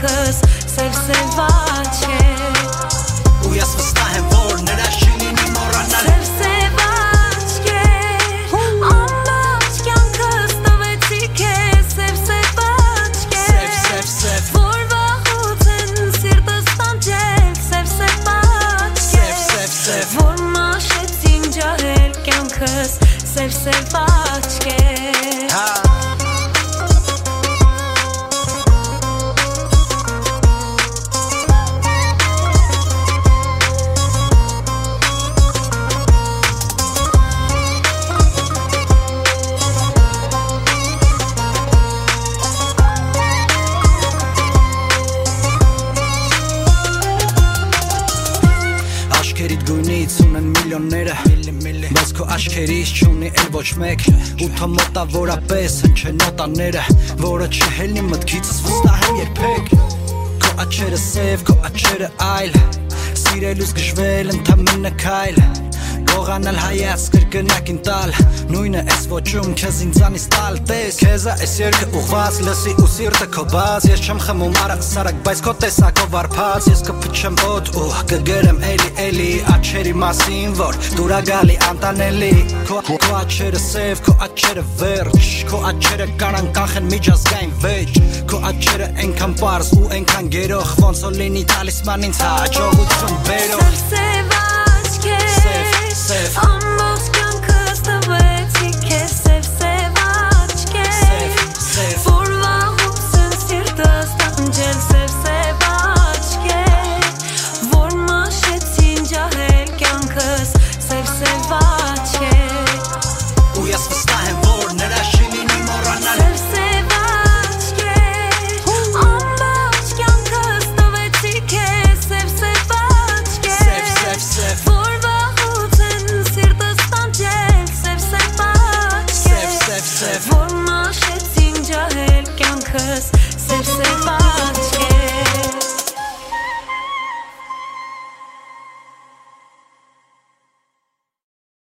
կյանքս սև աչքեր ու ես վստահ եմ որ նրա շինին իմ մոռանալ Սև աչքեր ամբողջ կյանքս տվեցի քեզ Սև աչքեր որ վաղուց են սիրտս տանջել Սև աչքեր որ մաշեցին ջահել կյանքս Սև աչքեր Աչքերիդ գույնից ունեն միլիոնները Բայց քո աչքերից չունի էլ ոչ մեկ Ութը մոտավորապես հնչեն նոտաները Որը չհելնի մտքիցս վստահ եմ երբեք Քո աչքերը սև, քո աչքերը այլ Սիրելուց գժվել ընդամենը քայլ Գողանալ հայաց կրկնակին տալ Նույնը ես ոչում քեզ ինձանից տալ Տես քեզա ես երկը ուղված լսի ու սիրտը քո բաց Ես չեմ խմում արագ սարակ բայց քո տեսակով արփած Ես կփչեմ ոտ ու կգրեմ էլի աչքերի մասին որ դուրա գալի անտանելի Քո աչքերը սև, քո աչքերը վերջ Քո աչքերը կանան կանխեն միջազգային վեճ Քո աչքերը այնքան պարզ ու այնքան գերող Ոնց որ լինի տալիսման ինձ հաջողություն բերող Ամբողջ կյանքս տվեցի քեզ Սև աչքեր որ վաղուց են սիրտս տանջել Սև աչքեր որ մաշեցին ջահել կյանքս Սև աչքեր ու ես վստահ եմ որ նրա շինին իմ մոռանալ Սև աչքեր ամբողջ կյանքս տվեցի քեզ Սև աչքեր որ որ մաշեցին ջահել կյանքս